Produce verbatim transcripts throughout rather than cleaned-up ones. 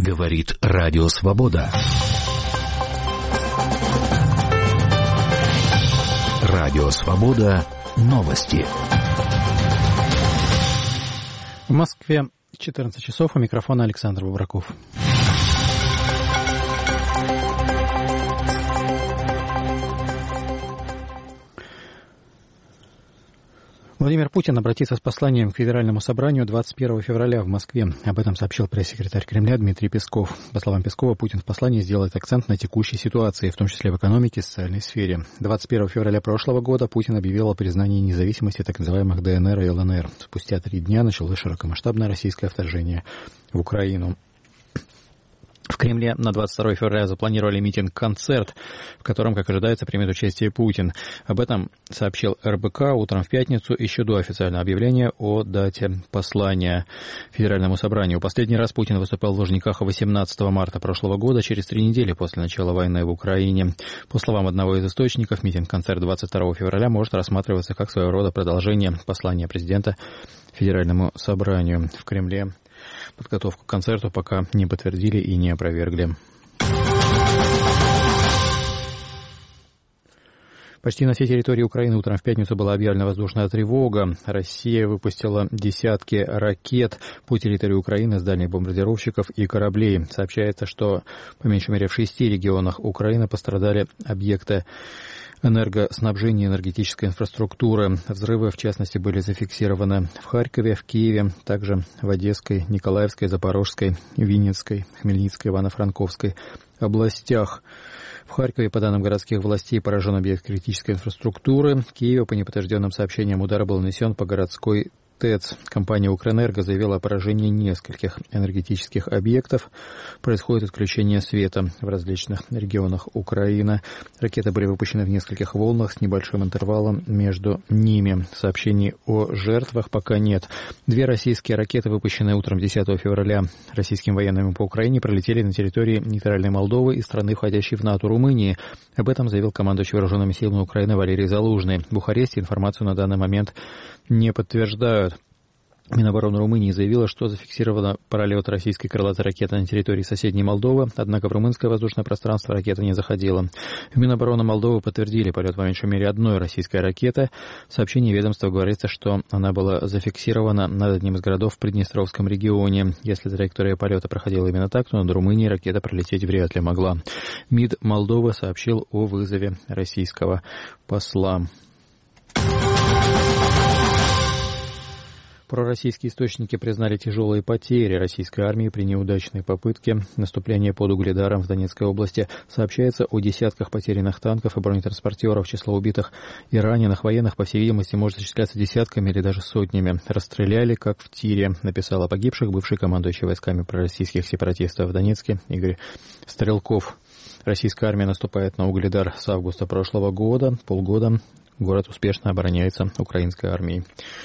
Говорит Радио Свобода. Радио Свобода. Новости. В Москве четырнадцать часов. У микрофона Александр Бобраков. Владимир Путин обратится с посланием к Федеральному собранию двадцать первого февраля в Москве. Об этом сообщил пресс-секретарь Кремля Дмитрий Песков. По словам Пескова, Путин в послании сделает акцент на текущей ситуации, в том числе в экономике и социальной сфере. двадцать первого февраля прошлого года Путин объявил о признании независимости так называемых ДНР и ЛНР. Спустя три дня началось широкомасштабное российское вторжение в Украину. В Кремле на двадцать второго февраля запланировали митинг-концерт, в котором, как ожидается, примет участие Путин. Об этом сообщил эр бэ ка утром в пятницу, еще до официального объявления о дате послания Федеральному собранию. Последний раз Путин выступал в Лужниках восемнадцатого марта прошлого года, через три недели после начала войны в Украине. По словам одного из источников, митинг-концерт двадцать второго февраля может рассматриваться как своего рода продолжение послания президента Федеральному собранию. В Кремле подготовку к концерту пока не подтвердили и не опровергли. Почти на всей территории Украины утром в пятницу была объявлена воздушная тревога. Россия выпустила десятки ракет по территории Украины с дальних бомбардировщиков и кораблей. Сообщается, что по меньшей мере в шести регионах Украины пострадали объекты энергоснабжения и энергетической инфраструктуры. Взрывы, в частности, были зафиксированы в Харькове, в Киеве, также в Одесской, Николаевской, Запорожской, Винницкой, Хмельницкой, Ивано-Франковской областях. В Харькове, по данным городских властей, поражен объект критической инфраструктуры. В Киеве, по неподтвержденным сообщениям, удар был нанесен по городской ТЭЦ. Компания «Укрэнерго» заявила о поражении нескольких энергетических объектов. Происходит отключение света в различных регионах Украины. Ракеты были выпущены в нескольких волнах с небольшим интервалом между ними. Сообщений о жертвах пока нет. Две российские ракеты, выпущенные утром десятого февраля российскими военными по Украине, пролетели на территории нейтральной Молдовы и страны, входящей в НАТО, Румынии. Об этом заявил командующий вооруженными силами Украины Валерий Залужный. В Бухаресте информацию на данный момент не подтверждают. Минобороны Румынии заявила, что зафиксировано пролет российской крылатой ракеты на территории соседней Молдовы, однако в румынское воздушное пространство ракета не заходила. В Минобороны Молдовы подтвердили полет по меньшей мере одной российской ракеты. В сообщении ведомства говорится, что она была зафиксирована над одним из городов в Приднестровском регионе. Если траектория полета проходила именно так, то над Румынией ракета пролететь вряд ли могла. МИД Молдовы сообщил о вызове российского посла. Пророссийские источники признали тяжелые потери российской армии при неудачной попытке наступления под Угледаром в Донецкой области. Сообщается о десятках потерянных танков и бронетранспортеров. Число убитых и раненых военных, по всей видимости, может исчисляться десятками или даже сотнями. Расстреляли, как в тире, написал о погибших бывший командующий войсками пророссийских сепаратистов в Донецке Игорь Стрелков. Российская армия наступает на Угледар с августа прошлого года. Полгода город успешно обороняется украинской армией.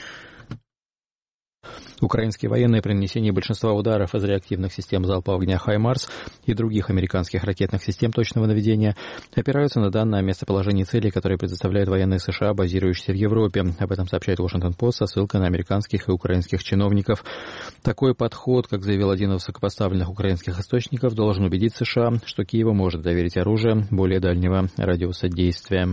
Украинские военные при нанесении большинства ударов из реактивных систем залпового огня «Хаймарс» и других американских ракетных систем точного наведения опираются на данные о местоположении целей, которые предоставляют военные США, базирующиеся в Европе. Об этом сообщает Washington Post со ссылкой на американских и украинских чиновников. Такой подход, как заявил один из высокопоставленных украинских источников, должен убедить США, что Киеву может доверить оружие более дальнего радиуса действия.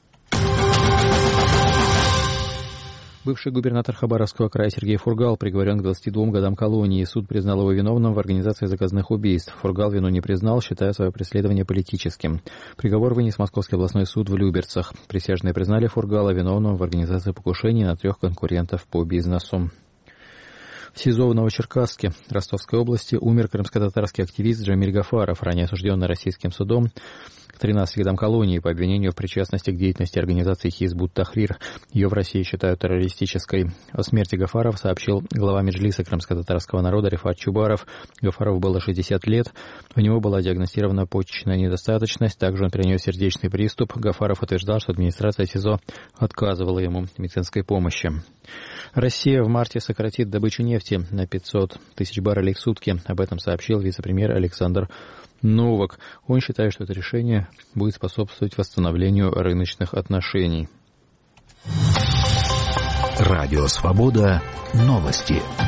Бывший губернатор Хабаровского края Сергей Фургал приговорен к двадцати двум годам колонии. Суд признал его виновным в организации заказных убийств. Фургал вину не признал, считая свое преследование политическим. Приговор вынес Московский областной суд в Люберцах. Присяжные признали Фургала виновным в организации покушений на трех конкурентов по бизнесу. В СИЗО в Новочеркасске Ростовской области умер крымско-татарский активист Джамиль Гафаров, ранее осужденный российским судом к тринадцати годам колонии по обвинению в причастности к деятельности организации Хизб ут-Тахрир. Ее в России считают террористической. О смерти Гафарова сообщил глава Меджлиса крымско-татарского народа Рифат Чубаров. Гафарову было шестьдесят лет. У него была диагностирована почечная недостаточность. Также он перенес сердечный приступ. Гафаров утверждал, что администрация СИЗО отказывала ему в медицинской помощи. Россия в марте сократит добычу нефти на пятьсот тысяч баррелей в сутки. Об этом сообщил вице-премьер Александр Новак. Он считает, что это решение будет способствовать восстановлению рыночных отношений. Радио Свобода. Новости.